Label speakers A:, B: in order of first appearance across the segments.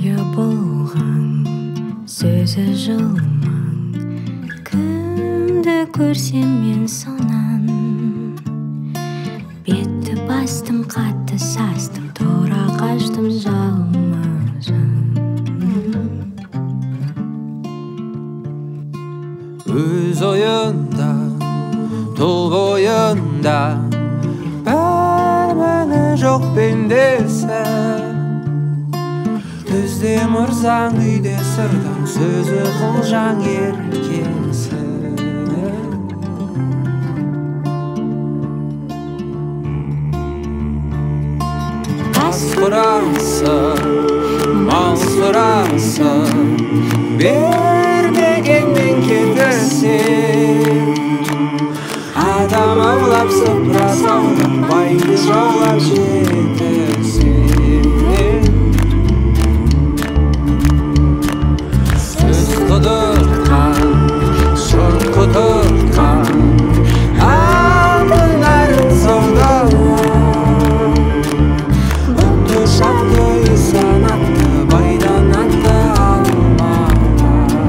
A: ойы болған сөзі жылмаң, кімді көрсем мен сонан бетті бастым, қатты састым, тұра қаштым жалма-жан.
B: Өз ойында, тұл бойында бәр мәні жоқ пендесі. Түзде мұрзаң, үйде сырдаң, сөзі қылжаң еркесі. Ас құрасың, мал сұрасың, бермегенмен кетесің. Адам аулап сыпыра салып, байды жаулап жетесің. Сөз құдыртқан, шын құдыртқан, алтын арын саудалап, бұтты шапты санатты, байдан атты алмаға.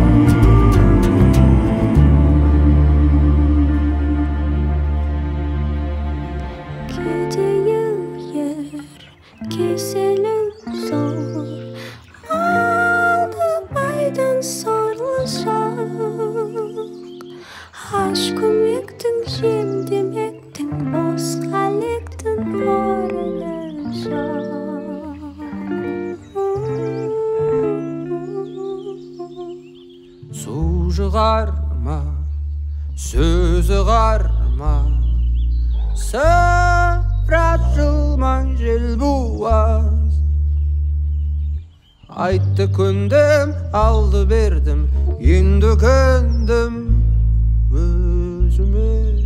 A: Кедейі кеселі зор, малды байдан сорлы жақ. Аш көмектің, жем демектің, бос қалектің орны жақ.
B: Су жығарма, сөзі қарма, сыпырат жылмаң жел буаз. Айтты көндім, алды бердім, енді көндім өзіме.